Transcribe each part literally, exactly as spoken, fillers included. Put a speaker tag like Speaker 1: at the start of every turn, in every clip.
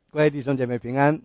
Speaker 1: 各位弟兄姐妹平安。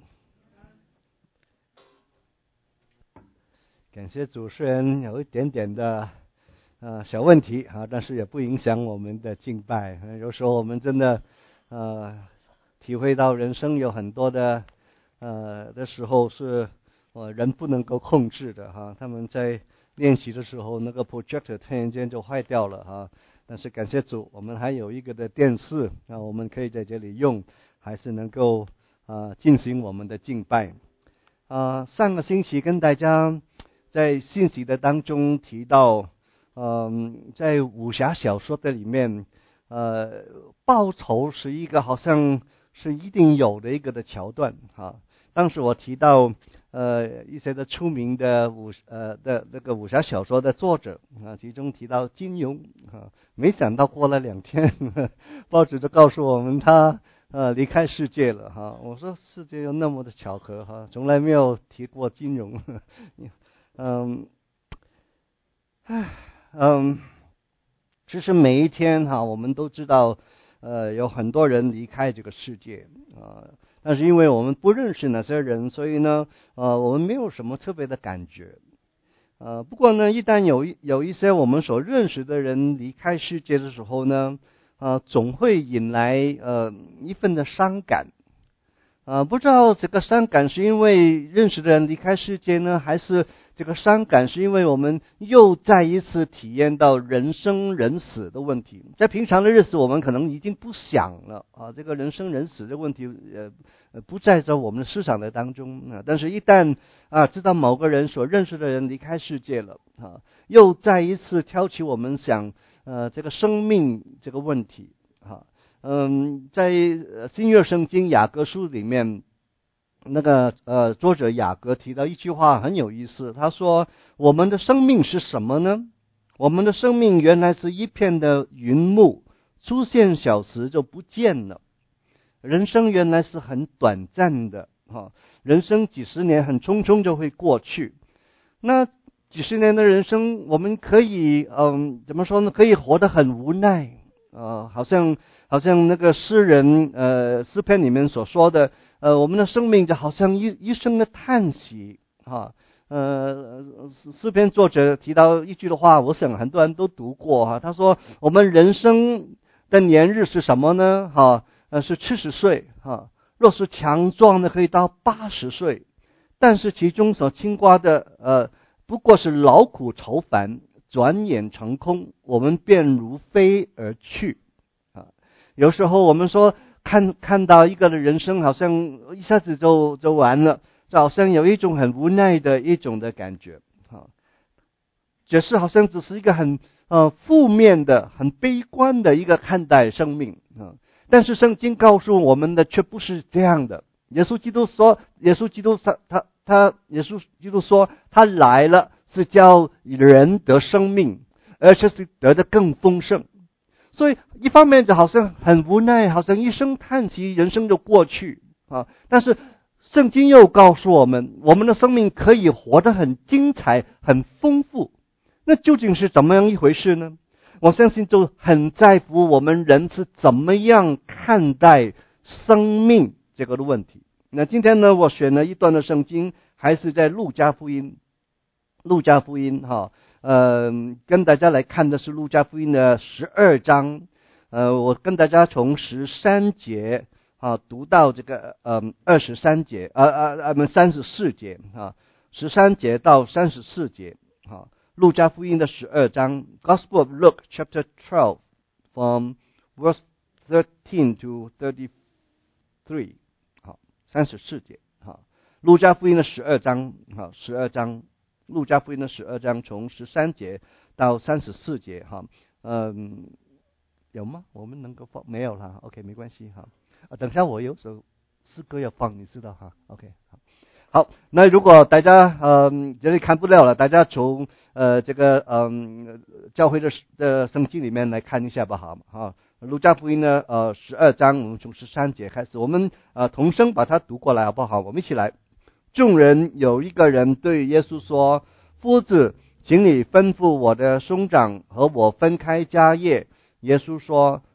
Speaker 1: 感谢主，虽然有一点点的呃小问题啊，但是也不影响我们的敬拜。有时候我们真的呃体会到人生有很多的呃的时候是呃人不能够控制的哈。他们在练习的时候，那个 projector 突然间就坏掉了哈。但是感谢主，我们还有一个的电视啊，我们可以在这里用，还是能够啊进行我们的敬拜。啊，上个星期跟大家在信息的当中提到，嗯，在武侠小说的里面，呃，报仇是一个好像是一定有的一个的桥段哈。当时我提到呃一些的出名的武呃的那个武侠小说的作者啊，其中提到金庸啊，没想到过了两天，呵呵报纸就告诉我们他呃离开世界了哈。我说世界有那么的巧合哈，从来没有提过金庸。呵呵嗯，唉，嗯，其实每一天哈，我们都知道，呃，有很多人离开这个世界啊、呃，但是因为我们不认识那些人，所以呢，呃，我们没有什么特别的感觉。呃，不过呢，一旦有一有一些我们所认识的人离开世界的时候呢，呃，总会引来呃一份的伤感。啊、呃，不知道这个伤感是因为认识的人离开世界呢，还是这个伤感是因为我们又再一次体验到人生人死的问题。在平常的日子，我们可能已经不想了啊，这个人生人死的问题呃不在这我们的思想的当中啊。但是，一旦啊知道某个人所认识的人离开世界了啊，又再一次挑起我们想呃这个生命这个问题啊。嗯，在新约圣经雅各书里面，那个呃作者雅各提到一句话很有意思，他说：“我们的生命是什么呢？我们的生命原来是一片的云幕，出现小时就不见了。人生原来是很短暂的哈，人生几十年很匆匆就会过去。那几十年的人生，我们可以嗯怎么说呢？可以活得很无奈。”呃，好像好像那个诗人呃诗篇里面所说的，呃，我们的生命就好像一一生的叹息哈。呃，诗篇作者提到一句的话，我想很多人都读过哈。他说：“我们人生的年日是什么呢？哈，呃，是七十岁哈。若是强壮的，可以到八十岁，但是其中所经过的呃，不过是劳苦愁烦。”转眼成空，我们便如飞而去啊！有时候我们说看看到一个的人生，好像一下子就就完了，就好像有一种很无奈的一种的感觉啊。这是好像只是一个很呃负面的、很悲观的一个看待生命啊。但是圣经告诉我们的却不是这样的。耶稣基督说，耶稣基督他他他，耶稣基督说，他来了。是叫人得生命，而且是得的更丰盛。所以一方面就好像很无奈，好像一声叹息，人生就过去啊。但是圣经又告诉我们，我们的生命可以活得很精彩、很丰富。那究竟是怎么样一回事呢？我相信就很在乎我们人是怎么样看待生命这个的问题。那今天呢，我选了一段的圣经，还是在路加福音。路加福音哈，呃，跟大家来看的是路加福音的十二章，呃，我跟大家从十三节啊读到这个呃二十三节，呃呃呃，们三十四节啊，十三节到三十四节啊，路加福音的十二章 ，Gospel of Luke chapter twelve from verse thirteen to thirty-three， 好，三十四节哈，路加福音的十二章，好，十二章。路加福音的十二章从十三节到三十四节哈，嗯，有吗？我们能够放没有啦 ？OK， 没关系哈。啊，等一下我有首诗歌要放，你知道哈 ？OK， 好，好，那如果大家嗯这里看不了了，大家从呃这个嗯教会的的圣经里面来看一下吧，好哈。路加福音呢呃十二章，我们从十三节开始，我们呃同声把它读过来好不好？我们一起来。众人有一个人对耶稣说：“夫子，请你吩咐我的兄长和我分开家业。”耶稣说：“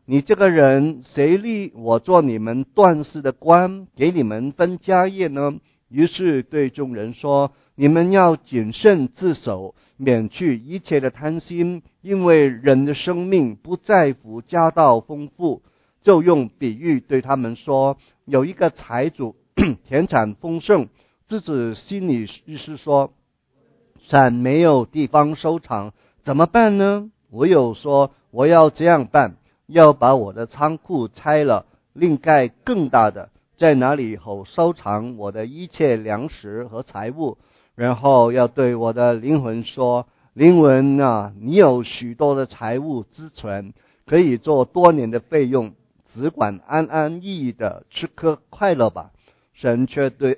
Speaker 1: 你这个人谁立我做你们断事的官，给你们分家业呢？于是对众人说，你们要谨慎自守，免去一切的贪心，因为人的生命不在乎家道丰富。就用比喻对他们说，有一个财主田产丰盛，自己心里是说，产没有地方收藏，怎么办呢？唯有说，我要这样办，要把我的仓库拆了，另盖更大的，在哪里好收藏我的一切粮食和财物。然后要对我的灵魂说，灵魂啊，你有许多的财物资存，可以做多年的费用，只管安安逸逸的吃喝快乐吧。神却对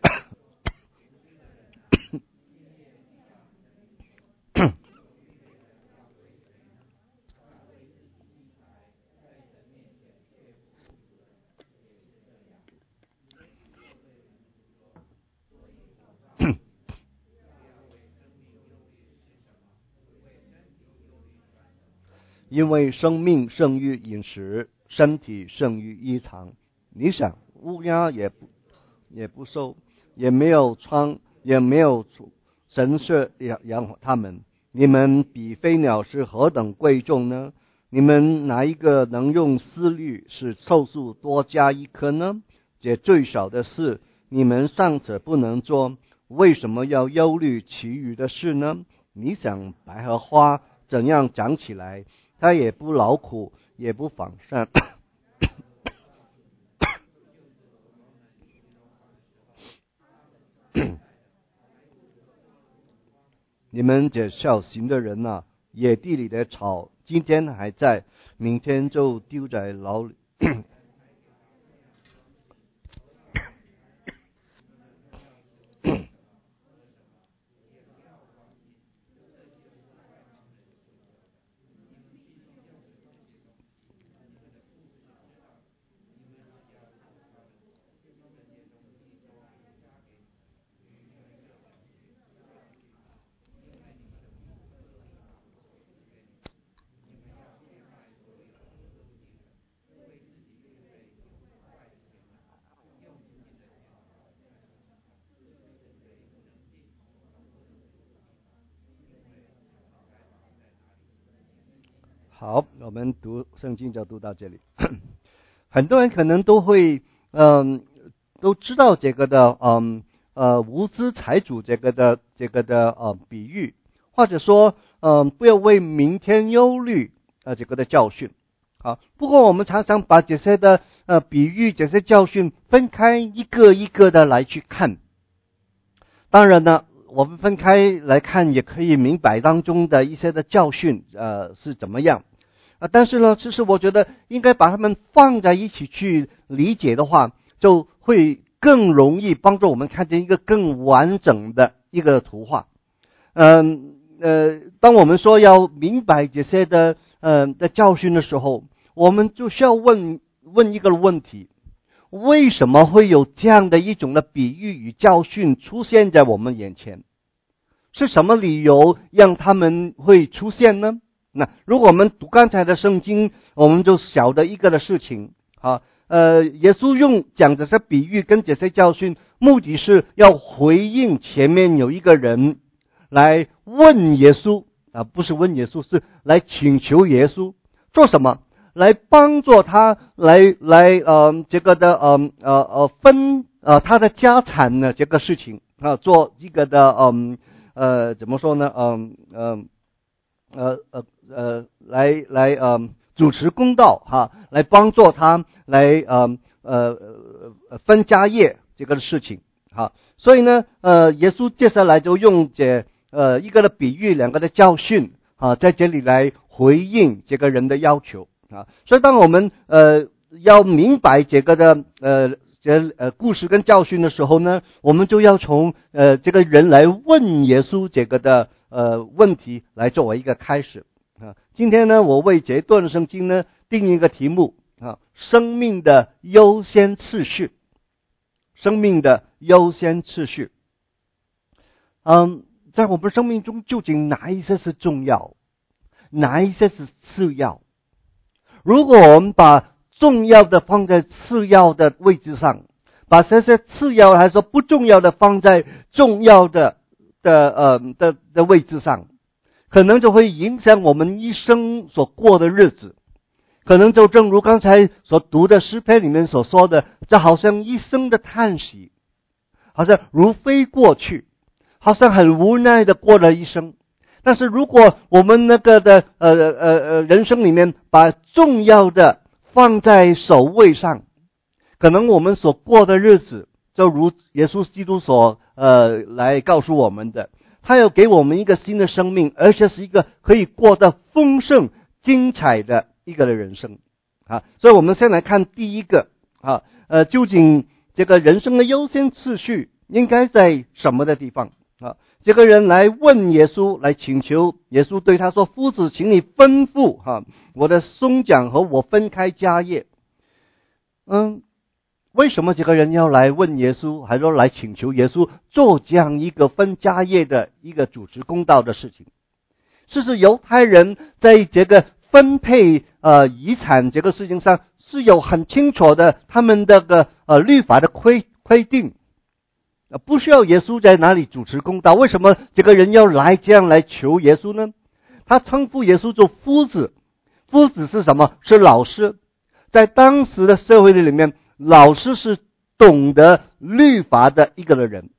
Speaker 1: 因为生命胜于饮食，身体胜于衣裳。你想，乌鸦也不也不收，也没有仓，也没有储，神却养养活他们。你们比飞鸟是何等贵重呢？你们哪一个能用思虑使寿数多加一颗呢？这最小的事，你们尚且不能做，为什么要忧虑其余的事呢？你想百合花怎样长起来？它也不劳苦，也不纺扇。你们这小行的人啊，野地里的草，今天还在，明天就丢在牢里。好，我们读圣经就读到这里。很多人可能都会，嗯，都知道这个的，嗯，呃，无知财主这个的，这个的，呃，比喻，或者说，嗯，不要为明天忧虑，呃，这个的教训。好，不过我们常常把这些的，呃，比喻、这些教训分开一个一个的来去看。当然呢，我们分开来看，也可以明白当中的一些的教训，呃，是怎么样。啊，但是呢，其实我觉得应该把它们放在一起去理解的话，就会更容易帮助我们看见一个更完整的一个图画。嗯呃，当我们说要明白这些的呃的教训的时候，我们就需要问问一个问题：为什么会有这样的一种的比喻与教训出现在我们眼前？是什么理由让他们会出现呢？那如果我们读刚才的圣经，我们就晓得一个的事情啊，呃，耶稣用讲这些比喻跟这些教训，目的是要回应前面有一个人来问耶稣啊，不是问耶稣，是来请求耶稣做什么，来帮助他来来呃这个的呃呃呃分呃他的家产呢这个事情啊，做一个的嗯呃怎么说呢嗯嗯。呃呃呃，来来呃主持公道哈，来帮助他来呃呃分家业这个事情哈，所以呢呃耶稣接下来就用这呃一个的比喻，两个的教训啊，在这里来回应这个人的要求啊，所以当我们呃要明白这个的呃这呃故事跟教训的时候呢，我们就要从呃这个人来问耶稣这个的呃问题来作为一个开始啊。今天呢，我为这段圣经呢定一个题目啊：生命的优先次序。生命的优先次序。嗯，在我们生命中究竟哪一些是重要，哪一些是次要？ 如果我们把重要的放在次要的位置上，把这些次要还是说不重要的放在重要的的呃的的位置上，可能就会影响我们一生所过的日子。可能就正如刚才所读的诗篇里面所说的，这好像一生的叹息，好像如飞过去，好像很无奈的过了一生。但是如果我们那个的呃呃呃人生里面把重要的放在首位上，可能我们所过的日子就如耶稣基督所呃来告诉我们的，他要给我们一个新的生命，而且是一个可以过得丰盛精彩的一个的人生啊。所以我们先来看第一个啊，呃，究竟这个人生的优先次序应该在什么的地方啊？这个人来问耶稣，来请求耶稣对他说：“夫子，请你吩咐哈、啊，我的兄长和我分开家业。”嗯，为什么这个人要来问耶稣，还说来请求耶稣做这样一个分家业的一个主持公道的事情？是是犹太人在这个分配呃遗产这个事情上是有很清楚的他们的个呃律法的规规定，呃不需要耶稣在哪里主持公道。为什么这个人要来这样来求耶稣呢？他称呼耶稣做夫子，夫子是什么？是老师。在当时的社会里面，老师是懂得律法的一个的人。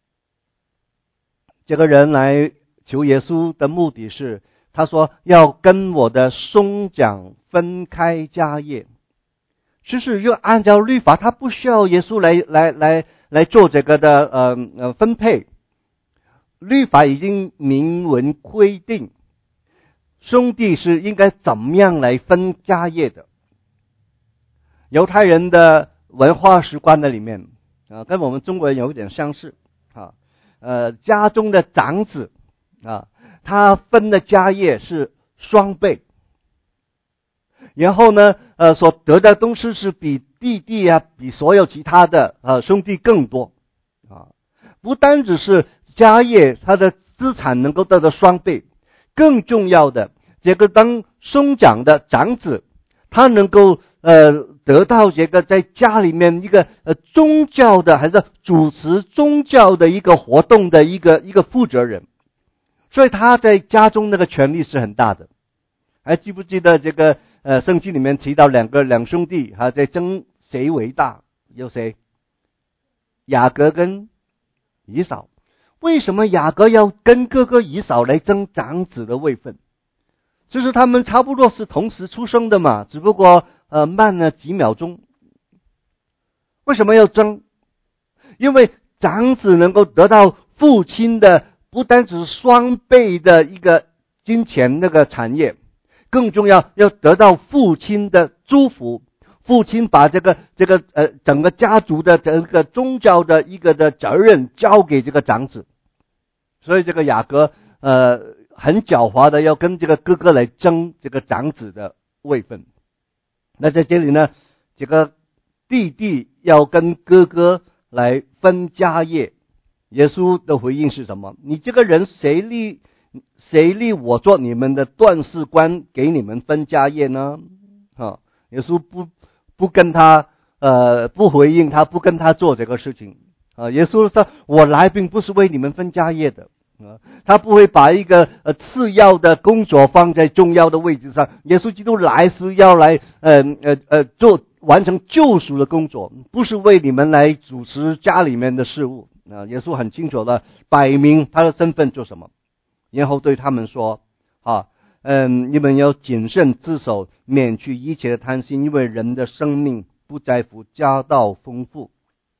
Speaker 1: 这个人来求耶稣的目的是，他说要跟我的兄长分开家业。其实又按照律法，他不需要耶稣来来来来做这个的呃呃分配。律法已经明文规定，兄弟是应该怎么样来分家业的。犹太人的文化习惯的里面啊，跟我们中国人有一点相似啊。呃，家中的长子啊，他分的家业是双倍，然后呢，呃，所得的东西是比弟弟啊，比所有其他的呃兄弟更多啊。不单只是家业，他的资产能够得到双倍，更重要的，这个当兄长的长子，他能够呃得到这个在家里面一个呃宗教的还是主持宗教的一个活动的一个一个负责人，所以他在家中那个权力是很大的。还记不记得这个呃圣经里面提到两个两兄弟还在争谁为大？有谁？雅各跟以扫。为什么雅各要跟哥哥以扫来争长子的位分？就是他们差不多是同时出生的嘛，只不过呃慢了几秒钟。为什么要争？因为长子能够得到父亲的不单只是双倍的一个金钱那个产业，更重要要得到父亲的祝福。父亲把这个这个呃整个家族的整个宗教的一个的责任交给这个长子，所以这个雅各呃很狡猾的要跟这个哥哥来争这个长子的位分。那在这里呢，这个弟弟要跟哥哥来分家业，耶稣的回应是什么？你这个人谁立谁立我做你们的断事官，给你们分家业呢？啊，耶稣不不跟他呃不回应他，不跟他做这个事情啊。耶稣说：“我来并不是为你们分家业的。”啊，他不会把一个呃次要的工作放在重要的位置上。耶稣基督来是要来呃呃呃做完成救赎的工作，不是为你们来主持家里面的事务啊。耶稣很清楚的摆明他的身份做什么，然后对他们说：啊，嗯，你们要谨慎自守，免去一切的贪心，因为人的生命不在乎家道丰富。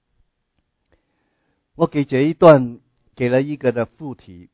Speaker 1: 我给这一段给了一个的副题：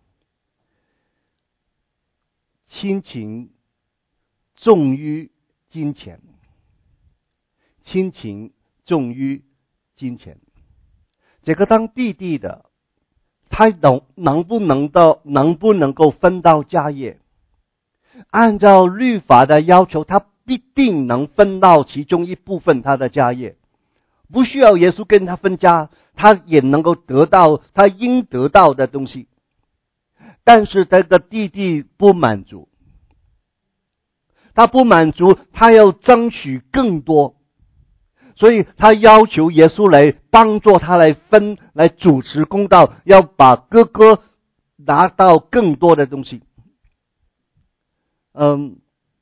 Speaker 1: 亲情重于金钱。亲情重于金钱。这个当弟弟的，他能能不能到能不能够分到家业？按照律法的要求，他必定能分到其中一部分他的家业，不需要耶稣跟他分家，他也能够得到他应得到的东西。但是这个弟弟不满足， 他不满足，他要争取更多，所以他要求耶稣来帮助他来分，来主持公道，要把哥哥拿到更多的东西。嗯，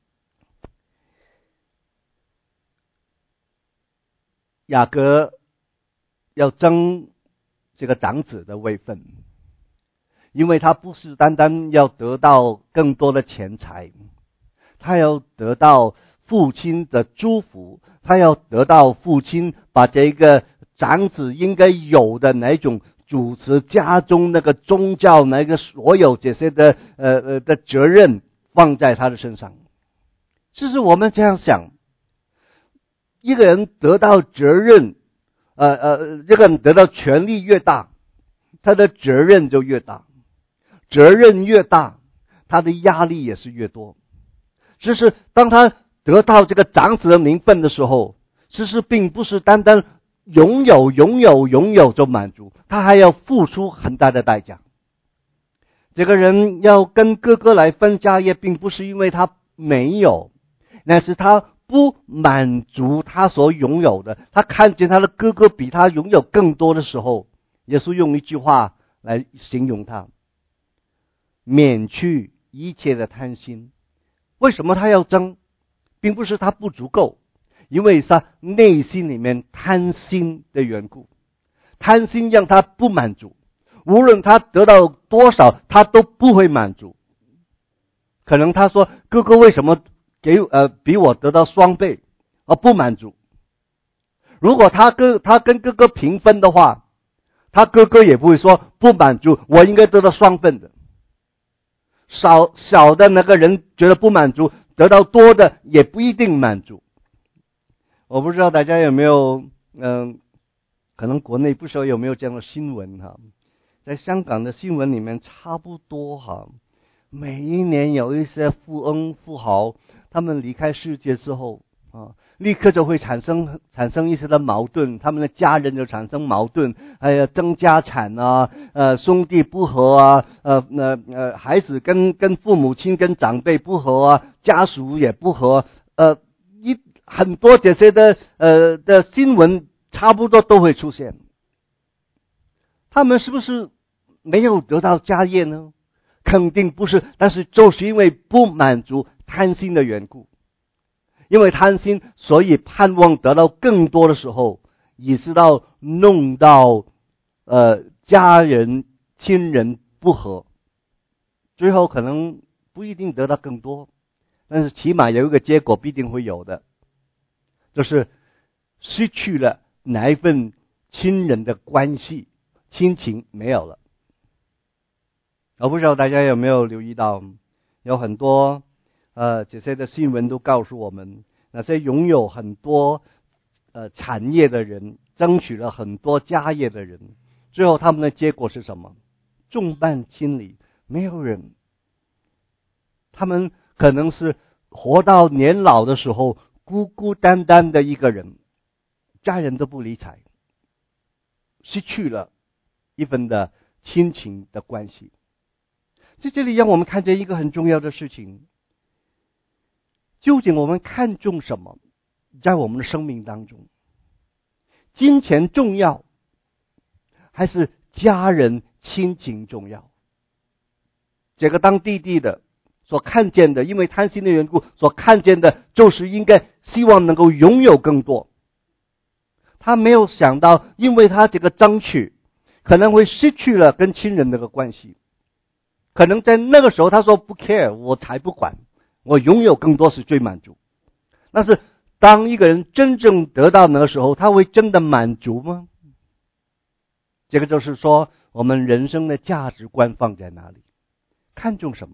Speaker 1: 雅各要争这个长子的位分，因为他不是单单要得到更多的钱财，他要得到父亲的祝福，他要得到父亲把这个长子应该有的那种主持家中那个宗教那个所有这些的呃呃的责任放在他的身上。其实我们这样想，一个人得到责任，呃呃，这个人得到权力越大，他的责任就越大，责任越大，他的压力也是越多。只是当他得到这个长子的名分的时候，其实并不是单单拥有拥有拥有就满足，他还要付出很大的代价。这个人要跟哥哥来分家业，并不是因为他没有，那是他不满足他所拥有的，他看见他的哥哥比他拥有更多的时候，耶稣用一句话来形容他：免去一切的贪心。为什么他要争？并不是他不足够，因为他内心里面贪心的缘故，贪心让他不满足，无论他得到多少，他都不会满足。可能他说哥哥为什么给呃比我得到双倍，而不满足。如果他跟他跟哥哥平分的话，他哥哥也不会说不满足，我应该得到双份的。少小的那个人觉得不满足，得到多的也不一定满足。我不知道大家有没有嗯、呃，可能国内不知道有没有这样的新闻哈，在香港的新闻里面差不多哈，每一年有一些富翁富豪，他们离开世界之后啊，立刻就会产生产生一些的矛盾，他们的家人就产生矛盾，还有争家产啊，呃，兄弟不和啊，呃呃呃，孩子跟跟父母亲跟长辈不和啊，家属也不和，呃，一很多这些的呃的新闻差不多都会出现。他们是不是没有得到家业呢？肯定不是，但是就是因为不满足贪心的缘故。因为贪心，所以盼望得到更多的时候，也知道弄到呃家人亲人不和，最后可能不一定得到更多，但是起码有一个结果必定会有的，就是失去了哪一份亲人的关系，亲情没有了。我不知道大家有没有留意到，有很多呃，这些的新闻都告诉我们，那些拥有很多呃产业的人，争取了很多家业的人，最后他们的结果是什么？众叛亲离，没有人。他们可能是活到年老的时候，孤孤单单的一个人，家人都不理睬，失去了一份的亲情的关系。在这里让我们看见一个很重要的事情，究竟我们看重什么？在我们的生命当中，金钱重要，还是家人亲情重要？这个当弟弟的所看见的，因为贪心的缘故，所看见的就是应该希望能够拥有更多。他没有想到，因为他这个争取，可能会失去了跟亲人那个关系。可能在那个时候他说不 care， 我才不管，我拥有更多是最满足。但是当一个人真正得到那个时候，他会真的满足吗？这个就是说我们人生的价值观放在哪里，看重什么？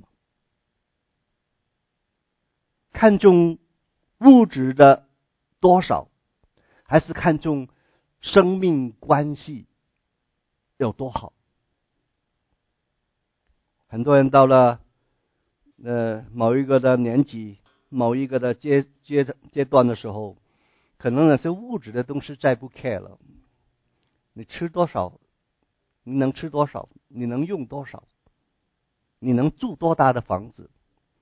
Speaker 1: 看重物质的多少，还是看重生命关系有多好？很多人到了呃某一个的年纪，某一个的阶阶阶段的时候，可能那些物质的东西再不 care 了。你吃多少，你能吃多少，你能用多少，你能住多大的房子，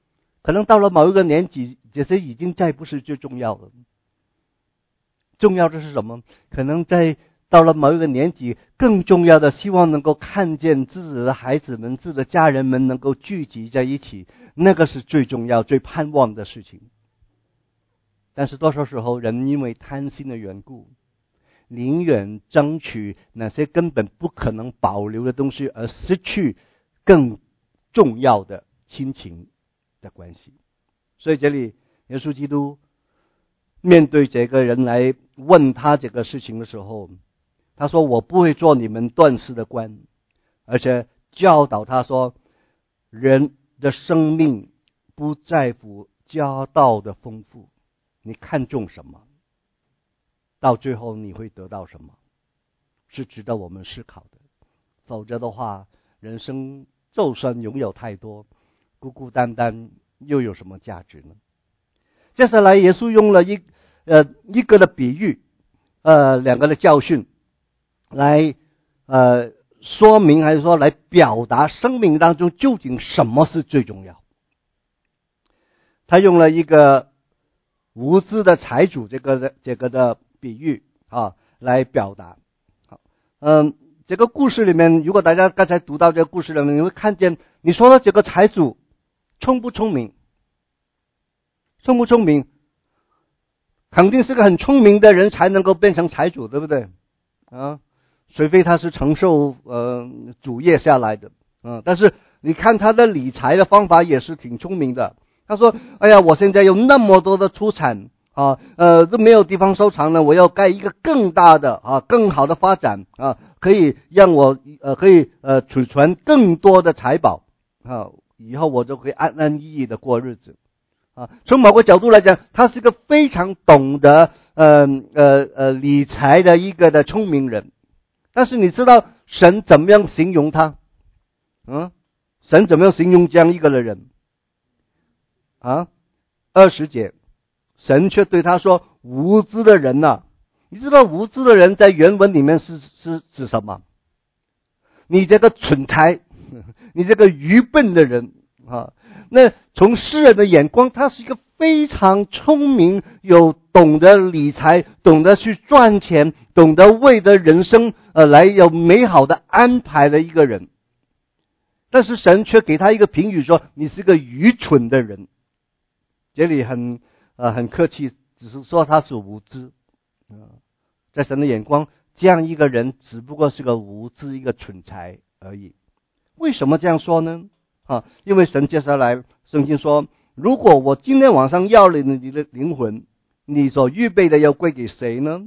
Speaker 1: 可能到了某一个年纪，这些已经再不是最重要了。重要的是什么？可能在到了某一个年纪，更重要的，希望能够看见自己的孩子们、自己的家人们能够聚集在一起，那个是最重要、最盼望的事情。但是多数时候，人因为贪心的缘故，宁愿争取那些根本不可能保留的东西，而失去更重要的亲情的关系。所以这里耶稣基督面对这个人来问他这个事情的时候，他说：“我不会做你们断事的官。”而且教导他说：“人的生命不在乎家道的丰富，你看重什么，到最后你会得到什么，是值得我们思考的。否则的话，人生就算拥有太多，孤孤单单又有什么价值呢？”接下来，耶稣用了一呃一个的比喻，呃两个的教训，来呃说明还是说来表达生命当中究竟什么是最重要。他用了一个无知的财主这个的这个的比喻啊来表达。好，嗯，这个故事里面，如果大家刚才读到这个故事里面，你会看见，你说的这个财主聪不聪明？聪不聪明？肯定是个很聪明的人才能够变成财主，对不对？啊，除非他是承受呃主业下来的，嗯、啊，但是你看他的理财的方法也是挺聪明的。他说：“哎呀，我现在有那么多的出产啊，呃，都没有地方收藏了，我要盖一个更大的啊，更好的发展啊，可以让我呃可以呃储存更多的财宝啊，以后我就可以安安逸逸的过日子。”啊，从某个角度来讲，他是个非常懂得呃呃呃理财的一个的聪明人。但是你知道神怎么样形容他？嗯，神怎么样形容这样一个的人？啊，二十节，神却对他说：“无知的人呐、啊！”你知道无知的人在原文里面是是指什么？你这个蠢材，你这个愚笨的人啊！那从世人的眼光，他是一个非常聪明、有懂得理财、懂得去赚钱、懂得为的人生呃来有美好的安排的一个人。但是神却给他一个评语说：“你是个愚蠢的人。”这里很呃很客气，只是说他是无知。呃、在神的眼光，这样一个人只不过是个无知、一个蠢材而已。为什么这样说呢？啊，因为神接下来圣经说：“如果我今天晚上要了你的灵魂，你所预备的要归给谁呢？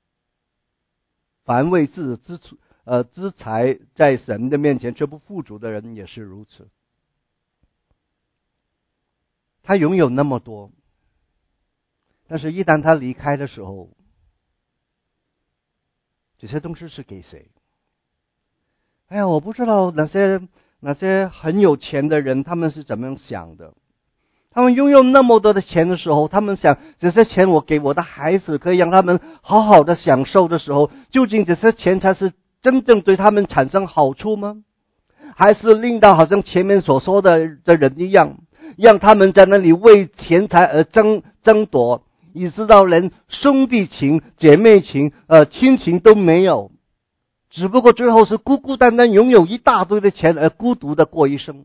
Speaker 1: 凡为自己之呃之财在神的面前却不富足的人也是如此。”他拥有那么多，但是一旦他离开的时候，这些东西是给谁？哎呀，我不知道那些那些很有钱的人他们是怎么样想的。他们拥有那么多的钱的时候，他们想这些钱我给我的孩子，可以让他们好好的享受的时候，究竟这些钱才是真正对他们产生好处吗？还是令到好像前面所说的的人一样，让他们在那里为钱财而争争夺，以致到连兄弟情、姐妹情、呃亲情都没有，只不过最后是孤孤单单拥有一大堆的钱而孤独的过一生。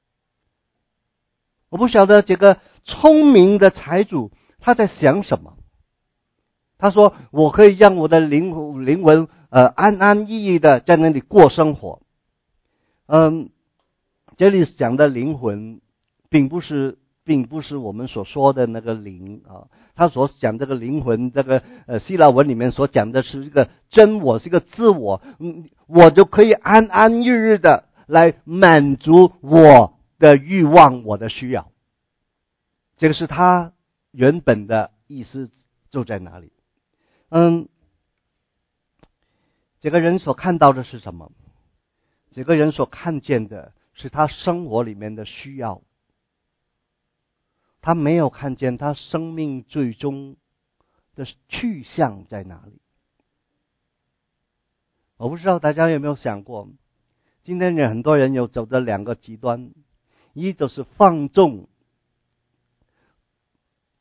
Speaker 1: 我不晓得这个聪明的财主他在想什么。他说：“我可以让我的灵灵魂呃安安逸逸的在那里过生活。”嗯，这里讲的灵魂，并不是并不是我们所说的那个灵啊。他所讲这个灵魂，这个呃希腊文里面所讲的是一个真我，是一个自我，嗯，我就可以安安逸逸的来满足我的欲望，我的需要。这个是他原本的意思就在哪里？嗯，这个人所看到的是什么？这个人所看见的是他生活里面的需要，他没有看见他生命最终的去向在哪里。我不知道大家有没有想过，今天有很多人有走的两个极端，一就是放纵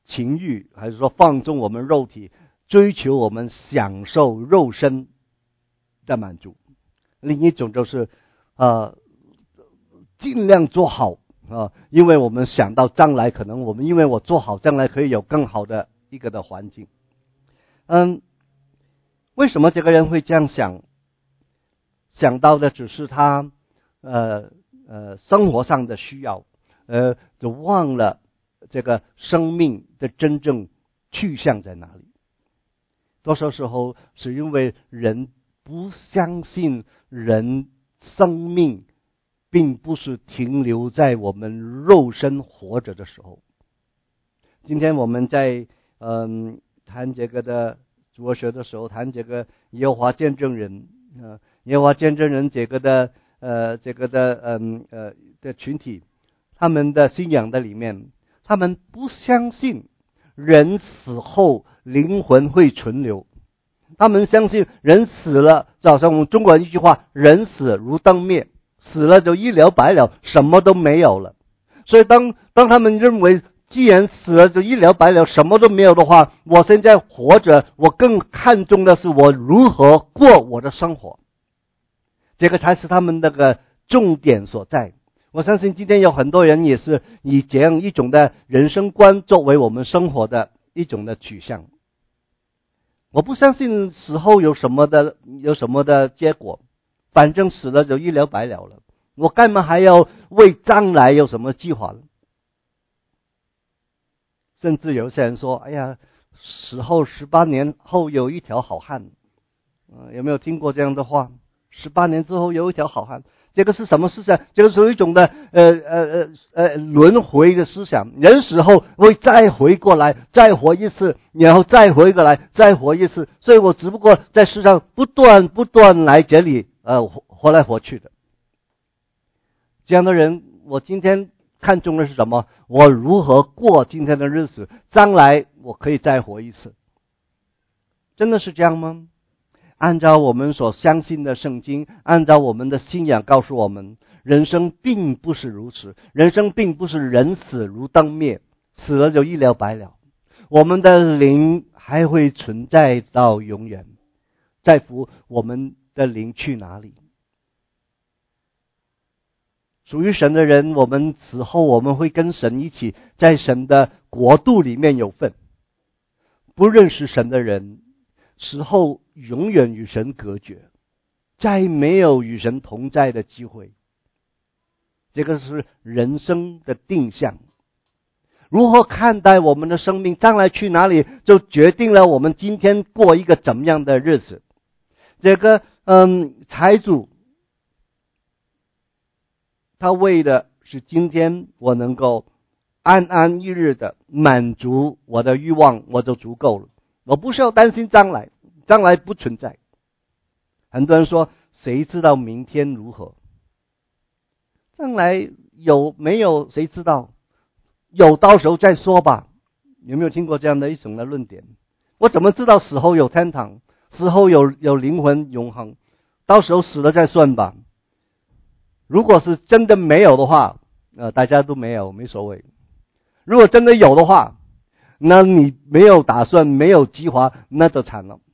Speaker 1: 情欲，还是说放纵我们肉体，追求我们享受肉身的满足。另一种就是呃尽量做好啊，因为我们想到将来可能我们因为我做好，将来可以有更好的一个的环境。嗯，为什么这个人会这样想？想到的只是他呃呃生活上的需要，呃就忘了这个生命的真正去向在哪里。多少时候是因为人不相信人生命并不是停留在我们肉身活着的时候。今天我们在嗯谈这个的主日学的时候，谈这个耶和华见证人啊，耶和华见证人这个的呃这个的嗯呃的群体，他们的信仰的里面，他们不相信人死后灵魂会存留，他们相信人死了，就好像我们中国人一句话，人死如灯灭，死了就一了百了，什么都没有了。所以当当他们认为既然死了就一了百了，什么都没有的话，我现在活着，我更看重的是我如何过我的生活，这个才是他们那个重点所在。我相信今天有很多人也是以这样一种的人生观作为我们生活的一种的取向。我不相信死后有什么的有什么的结果，反正死了就一了百了了，我干嘛还要为将来有什么计划呢？甚至有些人说，哎呀，死后十八年后有一条好汉，呃、有没有听过这样的话？十八年之后有一条好汉，这个是什么思想？这个是一种的呃呃呃呃轮回的思想，人死后会再回过来，再活一次，然后再回过来，再活一次。所以我只不过在世上不断不断来这里呃活来活去的。这样的人，我今天看重的是什么？我如何过今天的日子？将来我可以再活一次。真的是这样吗？按照我们所相信的圣经，按照我们的信仰告诉我们，人生并不是如此。人生并不是人死如灯灭，死了就一了百了。我们的灵还会存在到永远，在乎我们的灵去哪里。属于神的人，我们死后我们会跟神一起在神的国度里面有份。不认识神的人，死后永远与神隔绝，再没有与神同在的机会。这个是人生的定向。如何看待我们的生命，将来去哪里，就决定了我们今天过一个怎么样的日子。这个嗯，财主他为的是今天我能够安安逸逸的满足我的欲望，我就足够了。我不需要担心将来，将来不存在。很多人说，谁知道明天如何？将来有没有谁知道？有到时候再说吧。有没有听过这样的一种的论点？我怎么知道死后有天堂？死后有有灵魂永恒？到时候死了再算吧。如果是真的没有的话，呃，大家都没有，没所谓。如果真的有的话，那你没有打算，没有计划，那就惨了。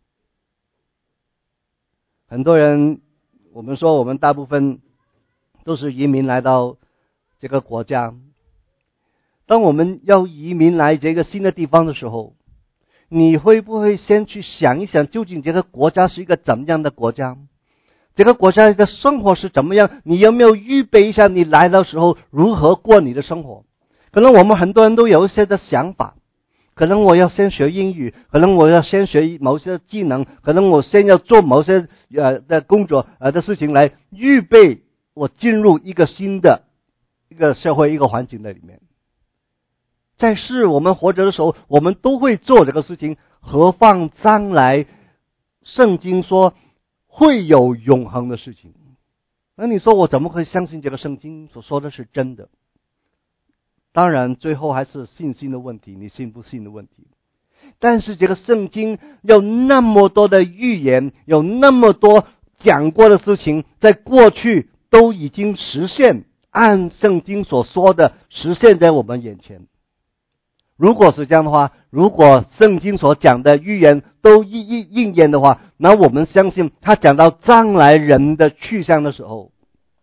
Speaker 1: 很多人，我们说我们大部分都是移民来到这个国家。当我们要移民来这个新的地方的时候，你会不会先去想一想，究竟这个国家是一个怎么样的国家？这个国家的生活是怎么样？你有没有预备一下你来的时候如何过你的生活？可能我们很多人都有一些的想法，可能我要先学英语，可能我要先学某些技能，可能我先要做某些呃的工作呃的事情来预备我进入一个新的一个社会一个环境的里面。在世我们活着的时候，我们都会做这个事情，何况将来圣经说会有永恒的事情。那你说我怎么可以相信这个圣经所说的是真的？当然最后还是信心的问题，你信不信的问题。但是这个圣经有那么多的预言，有那么多讲过的事情，在过去都已经实现，按圣经所说的实现在我们眼前。 如果是这样的话，如果圣经所讲的预言都应应应验的话，那我们相信他讲到将来人的去向的时候，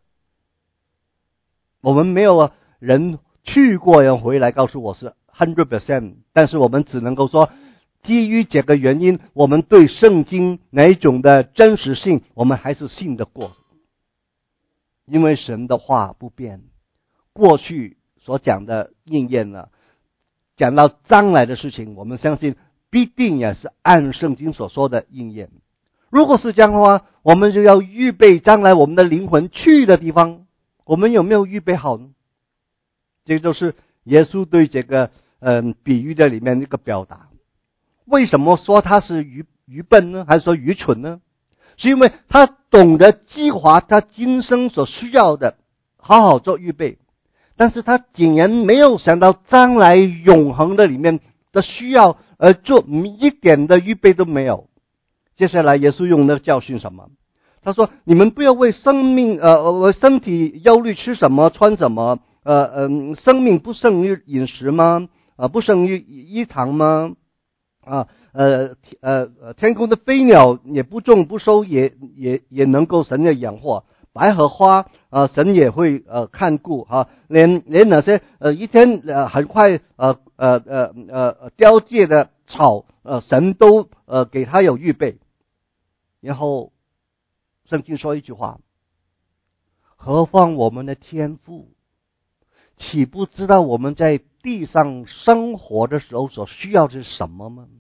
Speaker 1: 我们没有人去过人回来告诉我是 百分之百， 但是我们只能够说，基于这个原因，我们对圣经哪一种的真实性，我们还是信得过，因为神的话不变，过去所讲的应验了，讲到将来的事情，我们相信必定也是按圣经所说的应验。如果是这样的话，我们就要预备将来我们的灵魂去的地方，我们有没有预备好呢？这就是耶稣对这个嗯比喻的里面一个表达。为什么说他是愚愚笨呢？还是说愚蠢呢？是因为他懂得计划他今生所需要的，好好做预备，但是他竟然没有想到将来永恒的里面的需要，而做一点的预备都没有。接下来耶稣用的教训什么？他说：你们不要为生命呃为身体忧虑，吃什么穿什么，呃嗯、呃，生命不胜于饮食吗？啊、呃，不胜于衣裳吗？啊呃呃天空的飞鸟也不种不收，也也也能够神的养活。百合花啊、呃，神也会呃看顾哈、啊，连连那些呃一天呃很快呃呃呃呃凋谢的草呃，神都呃给他有预备。然后圣经说一句话：何况我们的天父，岂不知道我们在地上生活的时候所需要的是什么吗？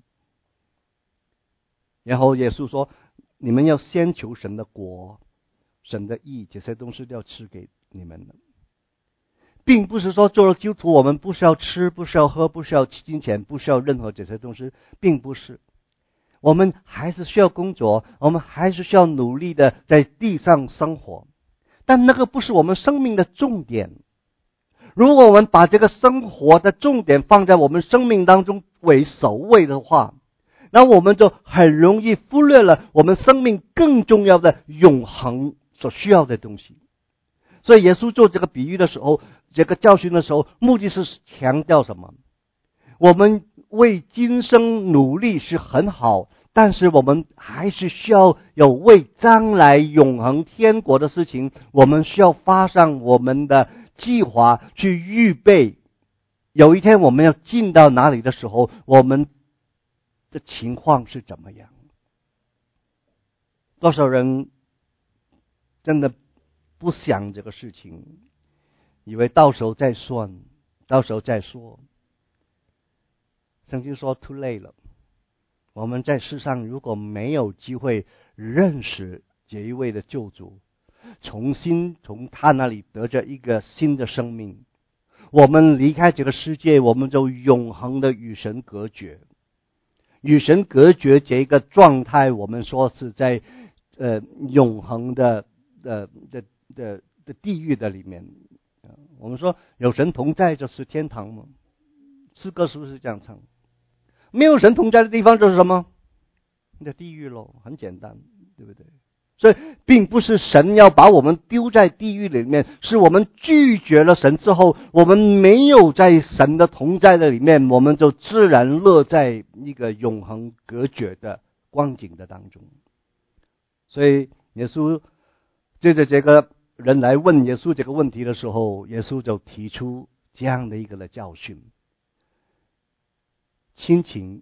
Speaker 1: 然后耶稣说：你们要先求神的国，神的义，这些东西都要吃给你们的。并不是说做了基督徒我们不需要吃，不需要喝，不需要金钱，不需要任何这些东西，并不是。我们还是需要工作，我们还是需要努力的在地上生活，但那个不是我们生命的重点。如果我们把这个生活的重点放在我们生命当中为首位的话，那我们就很容易忽略了我们生命更重要的永恒所需要的东西。所以耶稣做这个比喻的时候，这个教训的时候，目的是强调什么？我们为今生努力是很好，但是我们还是需要有为将来永恒天国的事情，我们需要发上我们的计划去预备。有一天我们要进到哪里的时候，我们的情况是怎么样？多少人真的不想这个事情，以为到时候再算，到时候再说。圣经说 too late 了。我们在世上如果没有机会认识这一位的救主，重新从他那里得着一个新的生命，我们离开这个世界，我们就永恒的与神隔绝。与神隔绝这个状态，我们说是在呃永恒的的的的的地狱的里面。我们说有神同在就是天堂吗？诗歌是不是这样唱？没有神同在的地方就是什么？那地狱咯，很简单，对不对？所以并不是神要把我们丢在地狱里面，是我们拒绝了神之后，我们没有在神的同在的里面，我们就自然落在一个永恒隔绝的光景的当中。所以耶稣对着这个人来问耶稣这个问题的时候，耶稣就提出这样的一个的教训：亲情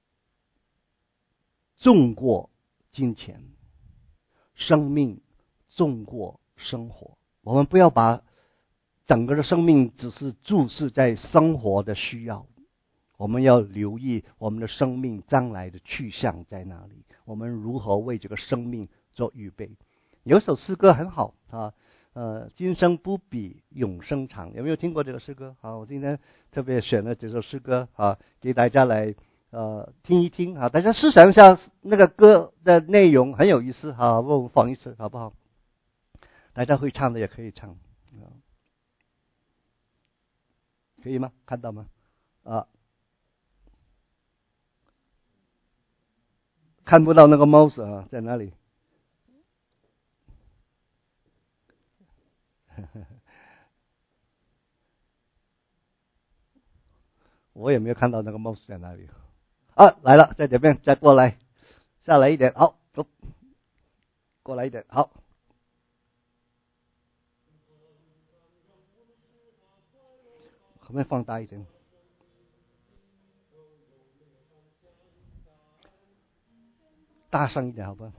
Speaker 1: 重过金钱，生命重过生活。我们不要把整个的生命只是注视在生活的需要，我们要留意我们的生命将来的去向在哪里，我们如何为这个生命做预备。有一首诗歌很好啊，呃，今生不比永生长。有没有听过这个诗歌？好，我今天特别选了这首诗歌啊，给大家来呃听一听啊，大家思想一下那个歌的内容，很有意思啊，我们放一次好不好？大家会唱的也可以唱，啊、可以吗？看到吗？啊，看不到那个 mouse 啊，在哪里？ 我也没有看到那个 mouse 在哪里。啊，来了，在这边，再过来，下来一点，好，走，过来一点，好。可不可以放大一点？大声一点，好不好？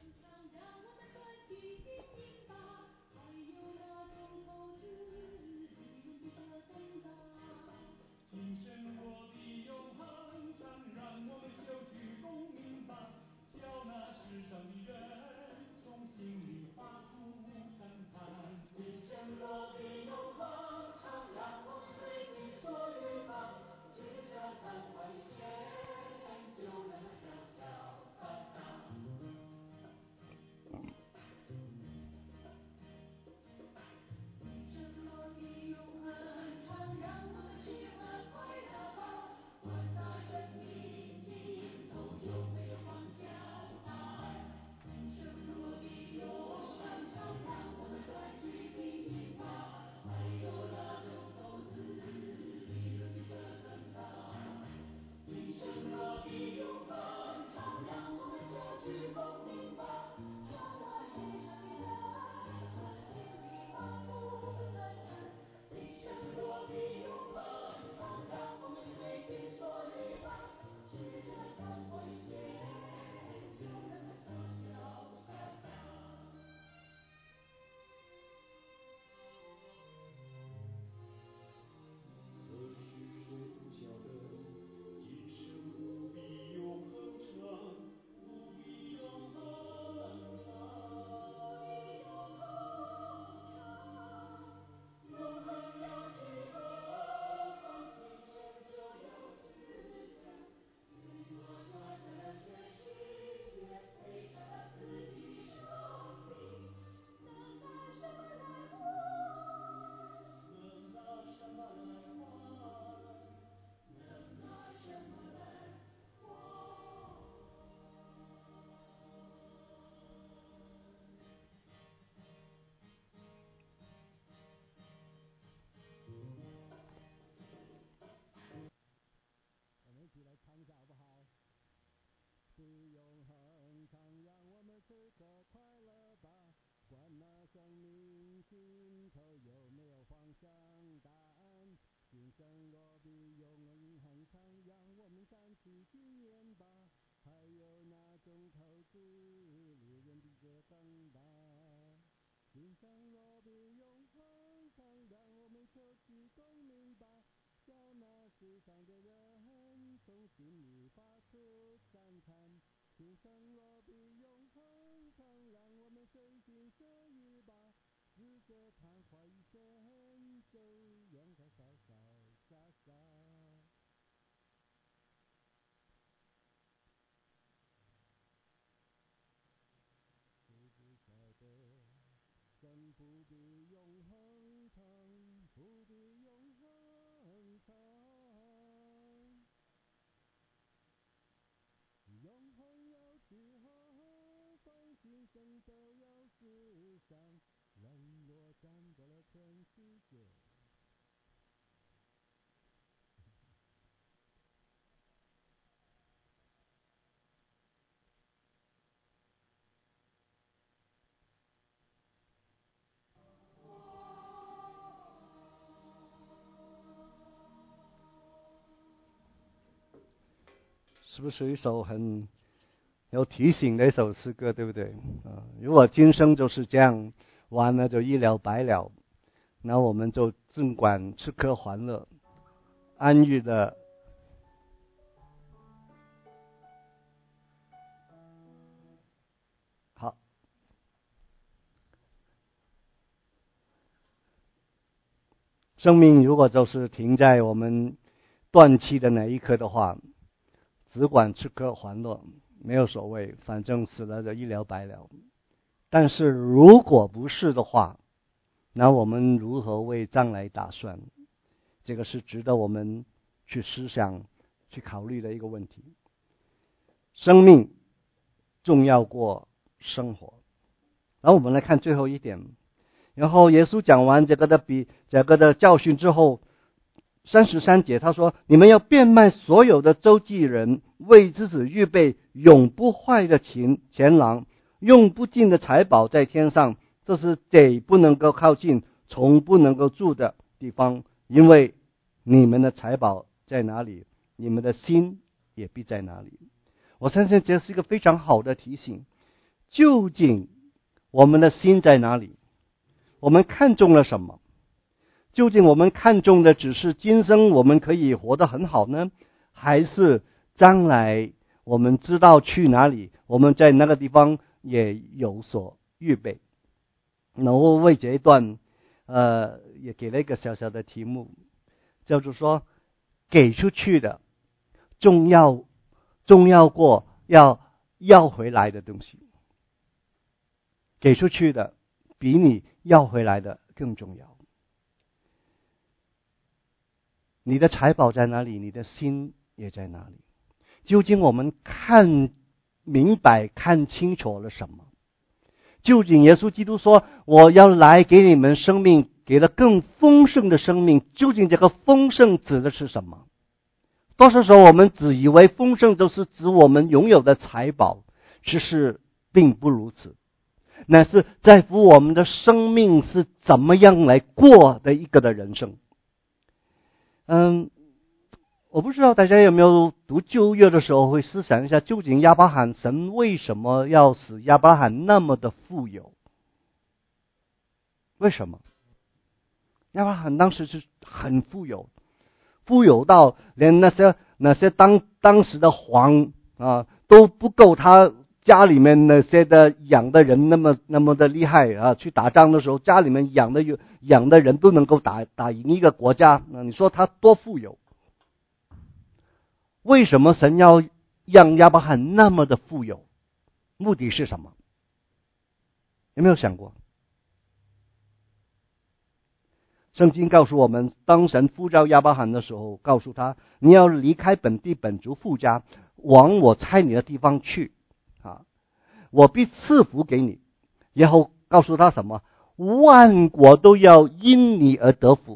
Speaker 1: 是不是一首很有提醒的一首诗歌，对不对？啊，如果今生就是这样，完了就一了百了，那我们就尽管吃喝欢乐，安逸的。好，生命如果就是停在我们断气的那一刻的话，只管吃喝欢乐，没有所谓，反正死了就一了百了。但是如果不是的话，那我们如何为将来打算？这个是值得我们去思想、去考虑的一个问题。生命重要过生活。然后我们来看最后一点。然后耶稣讲完这个的比这个的教训之后， 三十三节他说，你们要变卖所有的周济人，为自己预备永不坏的钱钱囊，用不尽的财宝在天上，这是贼不能够靠近，虫不能够住的地方，因为你们的财宝在哪里，你们的心也必在哪里。我相信这是一个非常好的提醒，究竟我们的心在哪里？我们看重了什么？究竟我们看重的只是今生我们可以活得很好呢，还是将来我们知道去哪里，我们在那个地方也有所预备？那我为这一段呃，也给了一个小小的题目，叫做说，给出去的重要重要过要要回来的东西。给出去的比你要回来的更重要。你的财宝在哪里，你的心也在哪里。究竟我们看明白看清楚了什么？究竟耶稣基督说，我要来给你们生命，给了更丰盛的生命，究竟这个丰盛指的是什么？多少时候我们只以为丰盛就是指我们拥有的财宝，其实并不如此，乃是在乎我们的生命是怎么样来过的一个的人生。嗯，我不知道大家有没有读旧约的时候会思想一下，究竟亚伯拉罕神为什么要使亚伯拉罕那么的富有？为什么？亚伯拉罕当时是很富有，富有到连那些那些当当时的皇啊都不够他家里面那些的养的人那么那么的厉害啊！去打仗的时候，家里面养的养的人都能够打打赢一个国家，那你说他多富有？为什么神要让亚伯拉罕那么的富有？目的是什么？有没有想过？圣经告诉我们，当神呼召亚伯拉罕的时候，告诉他，你要离开本地本族父家，往我差你的地方去。啊，我必赐福给你，然后告诉他什么？万国都要因你而得福。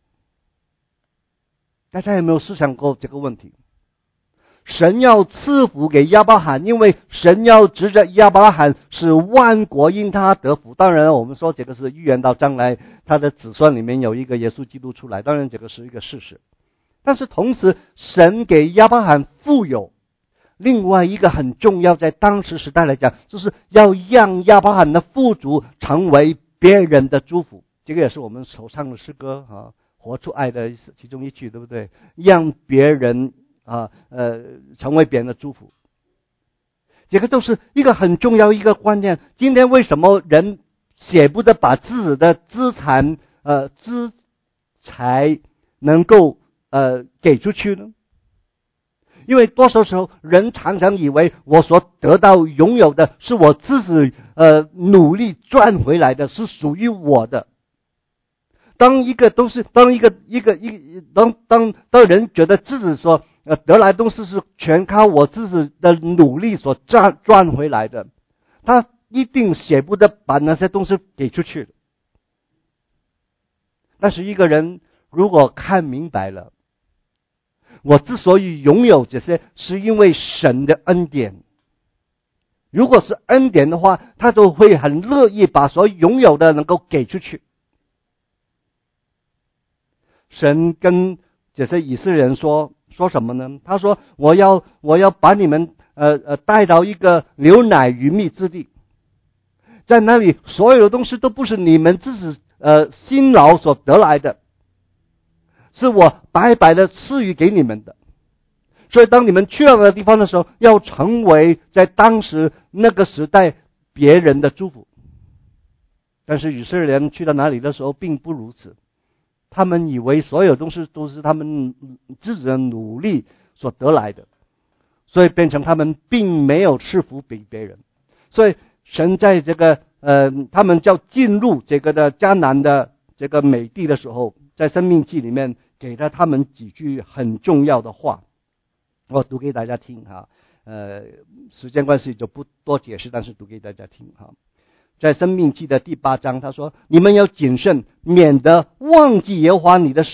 Speaker 1: 大家有没有思想过这个问题？神要赐福给亚伯拉罕，因为神要指着亚伯拉罕使万国因他得福。当然我们说这个是预言到将来他的子孙里面有一个耶稣基督出来，当然这个是一个事实。但是同时神给亚伯拉罕富有，另外一个很重要，在当时时代来讲，就是要让亚伯拉罕的富足成为别人的祝福。这个也是我们所唱的诗歌啊，活出爱的其中一句，对不对？让别人啊呃成为别人的祝福，这个就是一个很重要一个观念。今天为什么人舍不得把自己的资产呃资财能够呃给出去呢？因为多少时候人常常以为我所得到拥有的是我自己呃努力赚回来的，是属于我的。当一个都是当一个一个一当当当人觉得自己所呃得来东西是全靠我自己的努力所赚赚回来的，他一定舍不得把那些东西给出去。但是一个人如果看明白了，我之所以拥有这些，是因为神的恩典。如果是恩典的话，他就会很乐意把所拥有的能够给出去。神跟这些以色列人说说什么呢？他说：“我要我要把你们呃呃带到一个流奶与蜜之地，在那里所有的东西都不是你们自己呃辛劳所得来的，是我白白的赐予给你们的。所以当你们去到那个地方的时候，要成为在当时那个时代别人的祝福。”但是以色列人去到哪里的时候并不如此，他们以为所有东西都是他们自己的努力所得来的，所以变成他们并没有赐福给别人。所以神在这个呃，他们叫进入这个的迦南的这个美地的时候，在申命记里面给了他们几句很重要的话，我读给大家听哈。呃，时间关系就不多解释，但是读给大家听哈。在申命记的第八章，他说：“你们要谨慎，免得忘记耶和华你的神，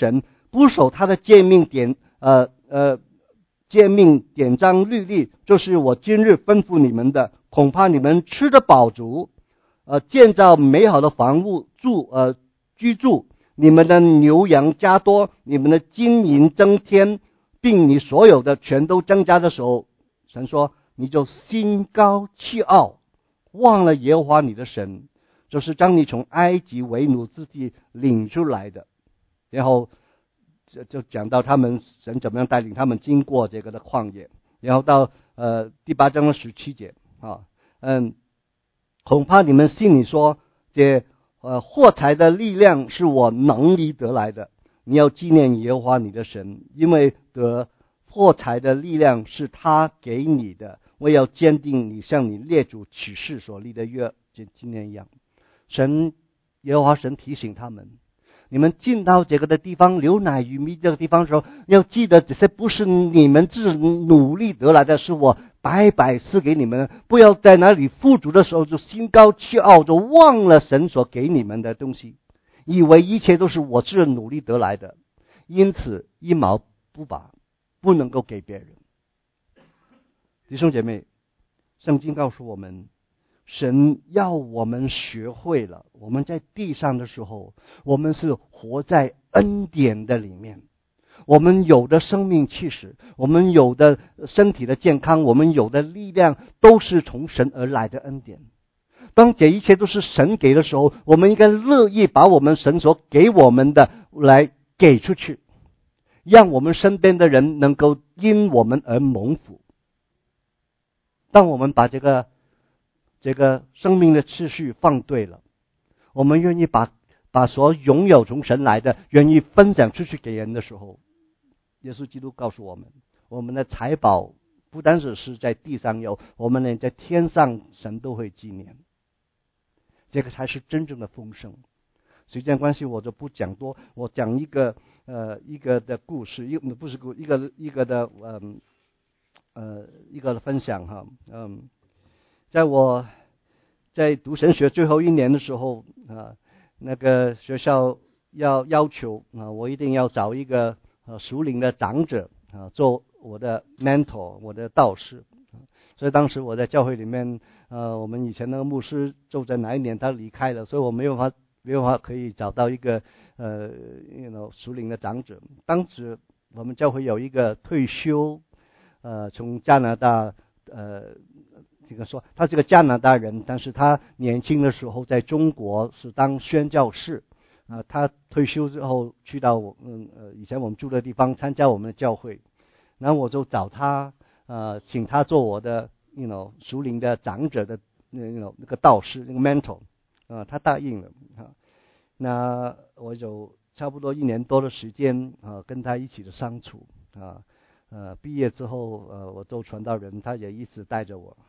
Speaker 1: 不守他的诫命典呃呃诫命典章律例，就是我今日吩咐你们的，恐怕你们吃得饱足，呃建造美好的房屋住呃居住，你们的牛羊加多，你们的金银增添，并你所有的全都增加的时候，神说你就心高气傲，忘了耶和华你的神，就是将你从埃及为奴之地领出来的。然后就就讲到他们神怎么样带领他们经过这个的旷野，然后到呃第八章的十七节啊，嗯，恐怕你们心里说，这呃获财的力量是我能力得来的，你要纪念耶和华你的神，因为得获财的力量是他给你的，我要坚定你向你列祖起誓所立的约，就今天一样。神耶和华神提醒他们，你们进到这个的地方，流奶与蜜这个地方的时候，要记得这些不是你们自努力得来的，是我白白赐给你们的。不要在那里富足的时候就心高气傲，就忘了神所给你们的东西，以为一切都是我自努力得来的，因此一毛不拔，不能够给别人。弟兄姐妹，圣经告诉我们，神要我们学会了，我们在地上的时候，我们是活在恩典的里面，我们有的生命气势，我们有的身体的健康，我们有的力量，都是从神而来的恩典。当这一切都是神给的时候，我们应该乐意把我们神所给我们的来给出去，让我们身边的人能够因我们而蒙福。当我们把这个这个生命的次序放对了，我们愿意把把所拥有从神来的愿意分享出去给人的时候，耶稣基督告诉我们，我们的财宝不单只是在地上有，我们连在天上神都会纪念，这个才是真正的丰盛。时间关系我就不讲多，我讲一个呃一个的故事，一不是故一个一个的嗯呃一个的分享哈。嗯，在我在读神学最后一年的时候啊，那个学校要要求啊，我一定要找一个呃属灵的长者啊做我的 mentor， 我的导师。所以当时我在教会里面，呃，我们以前那个牧师就在哪一年他离开了，所以我没有办法没有办法可以找到一个呃 you know 属灵的长者。当时我们教会有一个退休呃从加拿大呃这个说他是个加拿大人，但是他年轻的时候在中国是当宣教士啊、呃，他退休之后去到我嗯呃以前我们住的地方参加我们的教会，然后我就找他呃请他做我的 you know 属灵的长者的那 you know 那个导师那个 mentor 啊、呃，他答应了啊。那我就差不多一年多的时间啊、呃、跟他一起的相处啊呃毕业之后呃我做传道人，他也一直带着我。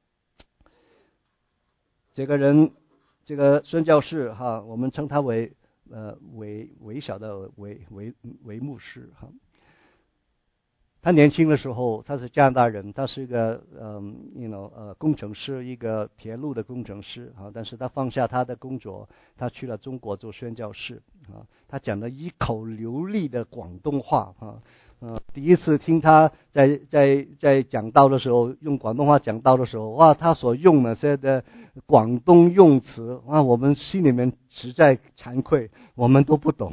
Speaker 1: 这个人，这个宣教士哈，我们称他为呃韦韦小的韦韦韦牧师哈。他年轻的时候，他是加拿大人，他是一个嗯 you know 呃工程师，一个铁路的工程师啊。但是他放下他的工作，他去了中国做宣教士啊。他讲了一口流利的广东话啊。呃，第一次听他在在在讲道的时候，用广东话讲道的时候，哇，他所用那些的广东用词，哇，我们心里面实在惭愧，我们都不懂。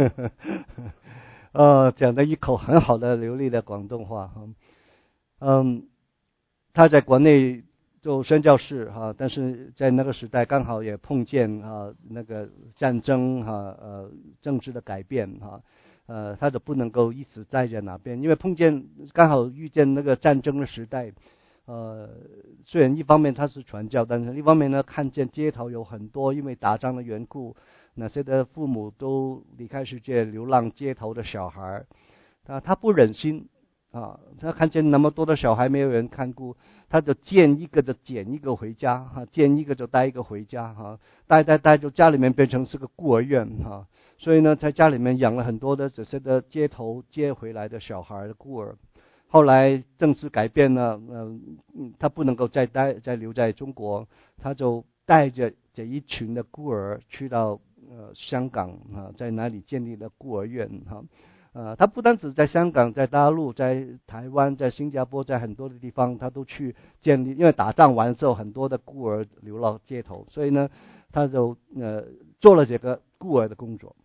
Speaker 1: 呃，讲的一口很好的流利的广东话哈。嗯，他在国内做宣教士哈，但是在那个时代刚好也碰见啊那个战争哈呃政治的改变哈。呃，他就不能够一直待在那边，因为碰见刚好遇见那个战争的时代。呃，虽然一方面他是传教，但是一方面呢，看见街头有很多因为打仗的缘故，那些的父母都离开世界，流浪街头的小孩，啊，他不忍心啊，他看见那么多的小孩没有人看顾，他就见一个就捡一个回家哈，见一个就带一个回家哈，带带带就家里面变成是个孤儿院哈。所以呢，在家里面养了很多的这些的街头接回来的小孩的孤儿。后来政治改变了，嗯、呃，他不能够再待再留在中国，他就带着这一群的孤儿去到呃香港啊，在那里建立了孤儿院哈。 呃，他不单只在香港，在大陆，在台湾，在新加坡，在很多的地方，他都去建立。因为打仗完之后，很多的孤儿流落街头，所以呢，他就呃做了这个孤儿的工作。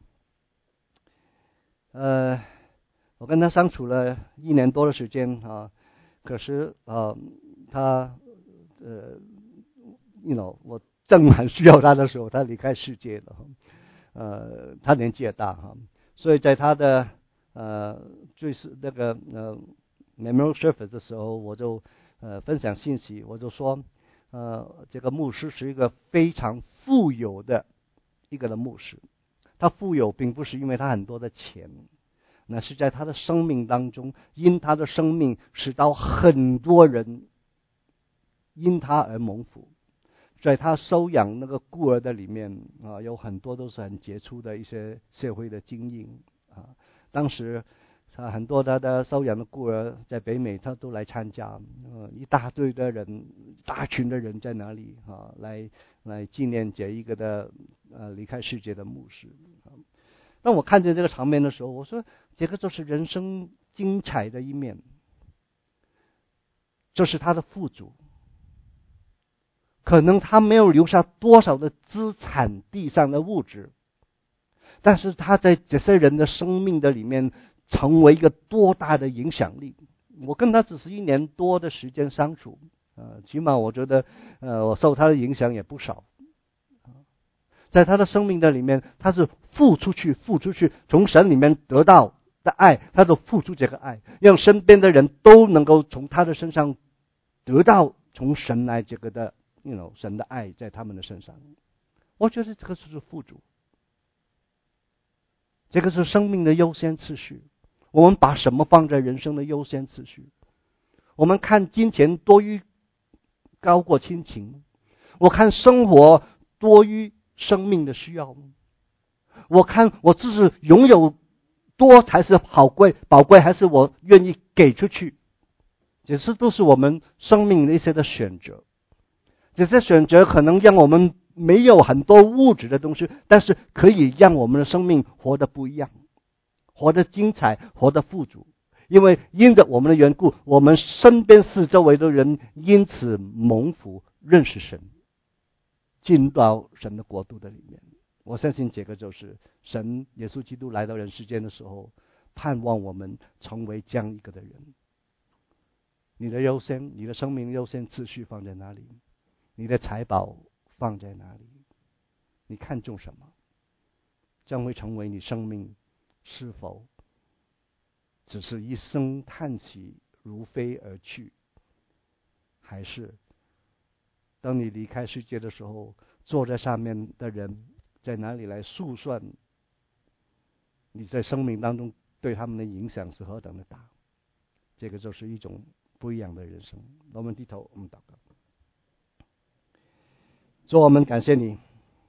Speaker 1: 呃，我跟他相处了一年多的时间啊，可是呃，他呃，you know，我正蛮需要他的时候，他离开世界了。呃，他年纪也大哈，所以在他的呃，就是那个呃 memorial service 的时候，我就呃分享信息，我就说，呃，这个牧师是一个非常富有的一个的牧师。他富有并不是因为他很多的钱，那是在他的生命当中，因他的生命使到很多人因他而蒙福。在他收养那个孤儿的里面啊，有很多都是很杰出的一些社会的精英啊。当时他很多他的收养的孤儿在北美，他都来参加，呃，一大堆的人，大群的人在哪里啊，来来纪念这一个的呃离开世界的牧师。当我看见这个场面的时候，我说这个就是人生精彩的一面，这是他的富足。可能他没有留下多少的资产地上的物质，但是他在这些人的生命的里面成为一个多大的影响力。我跟他只是一年多的时间相处，呃，起码我觉得呃我受他的影响也不少。在他的生命的里面，他是付出去付出去，从神里面得到的爱，他都付出这个爱，让身边的人都能够从他的身上得到从神来这个的You know， 神的爱在他们的身上。我觉得这个就是富足，这个是生命的优先次序。我们把什么放在人生的优先次序？我们看金钱多于高过亲情，我看生活多于生命的需要，我看我自己拥有多才是好贵宝贵，还是我愿意给出去？这些都是我们生命的一些的选择。这些选择可能让我们没有很多物质的东西，但是可以让我们的生命活得不一样，活得精彩，活得富足。因为因着我们的缘故，我们身边四周围的人因此蒙福，认识神，进到神的国度的里面。我相信这个就是神耶稣基督来到人世间的时候，盼望我们成为这样一个的人。你的优先，你的生命优先次序放在哪里？你的财宝放在哪里？你看重什么？将会成为你生命是否只是一声叹息如飞而去，还是当你离开世界的时候，坐在上面的人在哪里来诉算你在生命当中对他们的影响是何等的大？这个就是一种不一样的人生。我们低头，我们祷告。主，我们感谢你，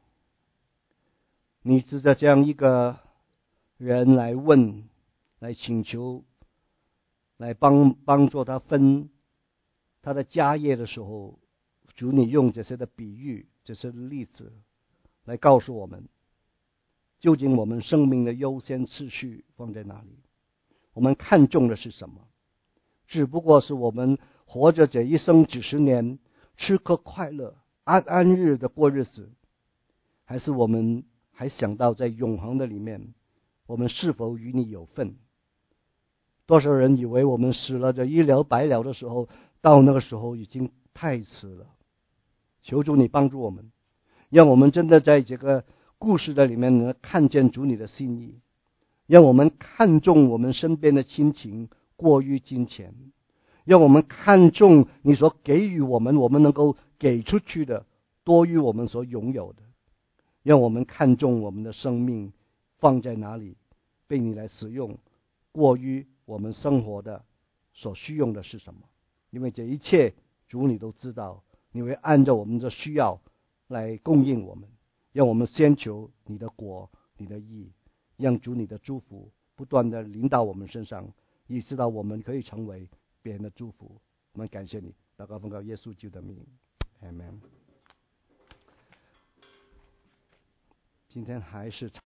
Speaker 1: 你指着这样一个人来问，来请求，来帮帮助他分他的家业的时候，主你用这些的比喻，这些的例子来告诉我们，究竟我们生命的优先次序放在哪里？我们看重的是什么？只不过是我们活着这一生几十年，吃喝快乐，安安日的过日子，还是我们还想到在永恒的里面，我们是否与你有份？多少人以为我们死了，这一了百了的时候，到那个时候已经太迟了。求主你帮助我们，让我们真的在这个故事的里面呢，看见主你的心意，让我们看重我们身边的亲情过于金钱，让我们看重你所给予我们，我们能够给出去的多于我们所拥有的，让我们看重我们的生命放在哪里，被你来使用，过于我们生活的所需用的是什么？因为这一切主你都知道，你会按照我们的需要来供应我们，让我们先求你的国，你的义，让主你的祝福不断的临到我们身上，以知道我们可以成为别人的祝福。我们感谢你，祷告奉告耶稣基督的名 Amen。今天还是